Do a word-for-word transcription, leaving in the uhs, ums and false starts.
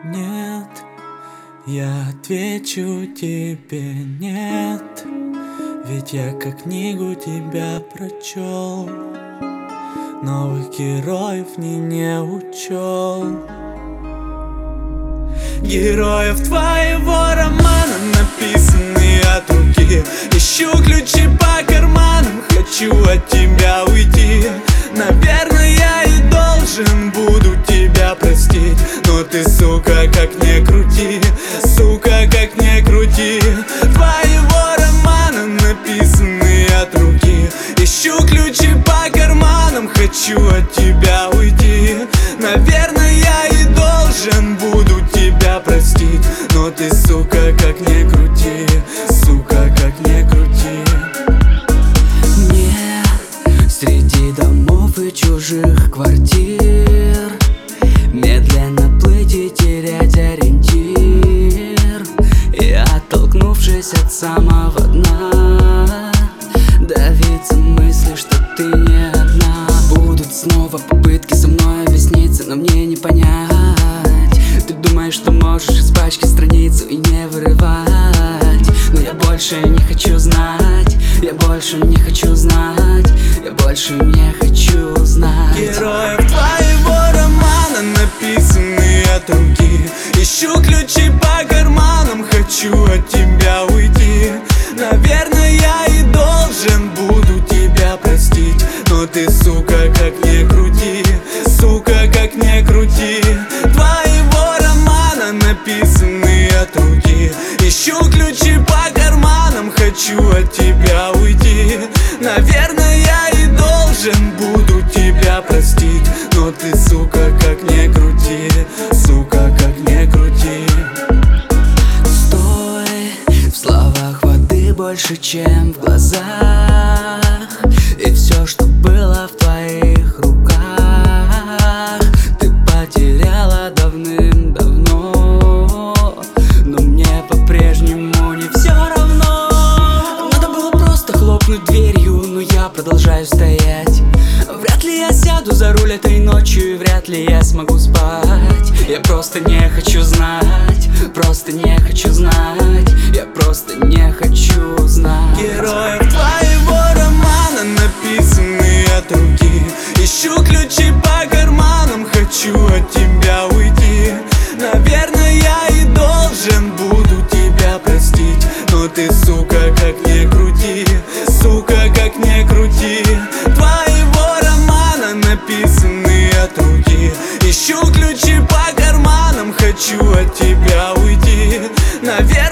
нет. Я отвечу тебе нет, ведь я как книгу тебя прочел, новых героев в ней не учел. Героев твоего романа, написанные от руки. Ищу ключи по карманам, хочу от тебя уйти. Наверное, я и должен буду тебя простить, но ты, сука, как не крути, сука, как не крути. Твоего романа, написанные от руки. Ищу ключи по карманам, хочу от тебя уйти. Наверное, я и должен буду тебя простить, но ты, сука, как не крути, сука, как не крути. Мне среди домов и чужих квартир медленно плыть и терять ориентир. И оттолкнувшись от самого дна, давиться мысли, что ты не одна. Будут снова попытки со мной объясниться, но мне не понять. Ты думаешь, что можешь из пачки страницу и не вырывать, но я больше не хочу знать, я больше не хочу знать, я больше не хочу знать. Героев твоего романа, написанные от руки. Ищу ключи по карманам, хочу от тебя уйти. Наверное, я и должен буду тебя простить, но ты, сука, как не крути, сука, как не крути. Твоего романа, написанные от руки. Ищу ключи по карманам, хочу от тебя уйти. Наверное, я и должен буду тебя простить, но ты, сука, как не крути, сука, как не крути. Стой, в словах воды больше, чем в глазах. И все, что было в твоих руках, ты потеряла давным-давно. Но мне по-прежнему не все равно. Надо было просто хлопнуть дверью, но я продолжаю стоять. Вряд ли я сяду за руль этой ночью, и вряд ли я смогу спать. Я просто не хочу знать, просто не хочу знать, я просто не хочу знать. Героев твоего романа, написанные от руки. Ищу ключи по карманам, хочу от тебя уйти. Наверное, я и должен буду тебя простить, но ты, сука, как не крути, сука, как не крути. Твоего романа, написанные от руки. Ищу ключи по карманам, хочу от тебя уйти. Наверное,